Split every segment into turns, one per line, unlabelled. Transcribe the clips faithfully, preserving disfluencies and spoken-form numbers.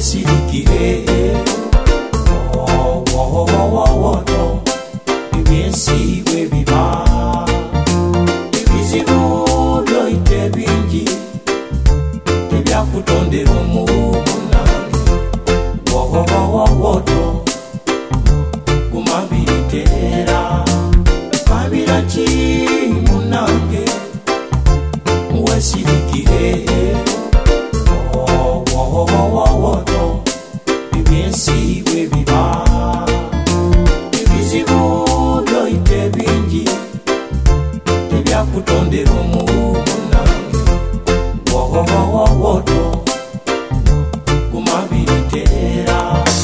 wesirikire oh oh oh oh ibyensi we biba ibizibu byoite bingi tebyakutondera omunange oh oh oh oh kumabiriterera kabiraki munange wesirikire oh oh oh oh ibyensi we biba ibizibu byoite bingi tebyakutondera omunange oh oh oh oh kumabiriterera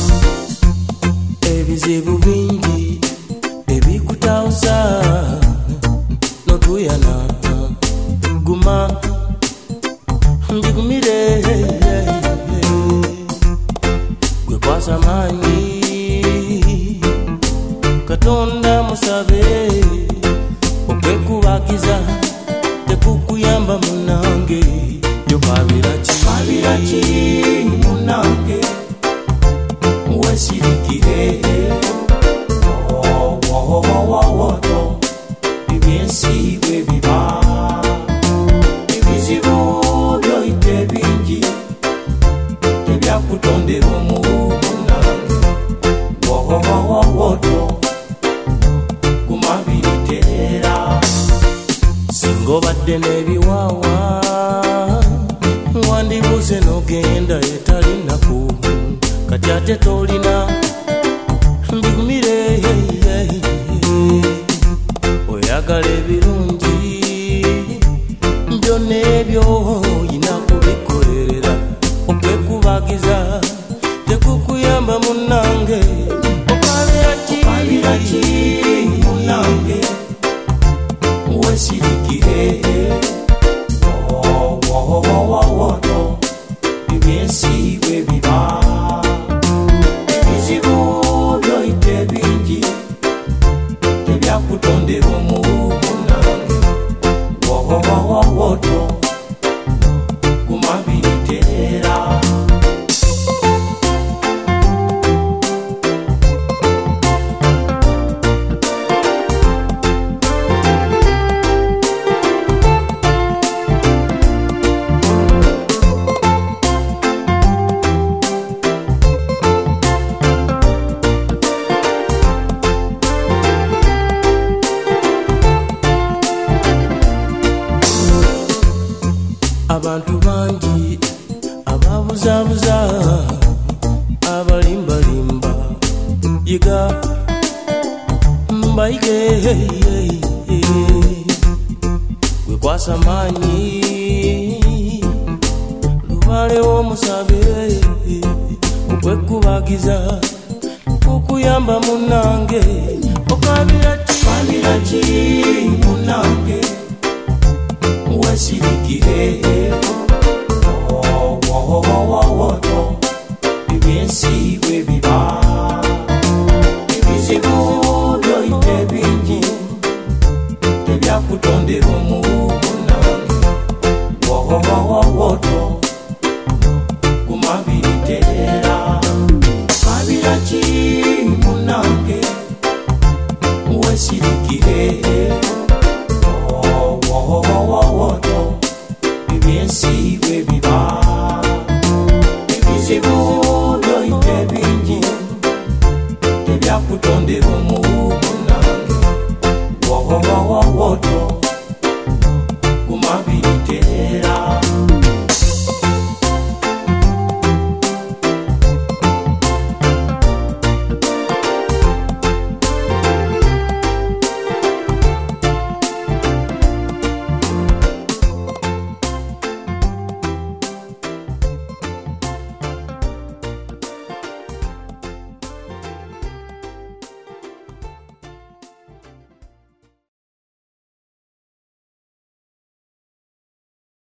ebizibu bingi ebikutauza notuyana guma ndigumire gwe kwasamanyi katonda musabe okwekubagiza tekukuyamba munange yokabiraki kabiraki munange wesirikire oh oh oh oh ibyensi we biba ibizibu byoite bingi tebyakutondera omunange oh oh oh oh kumabiriterera singobadde n'ebiwawa wandibuze n'ogenda etalinaku kati ate tolina mbigumire oyagala ebirungi byonna ebyo oyina kubikolera okwekubagiza tekukuyamba munange okabiraki munange wesirikire oh oh oh oh ibyensi we biba ibizibu byoite bingi tebyakutondera omunange oh oh oh oh kumabiriterera abantu bangi ababuzabuza abalimbalimba yiga mbaige gwe kwasamanyi lubale omusabe okwekubagiza okuyamba munange okabiraki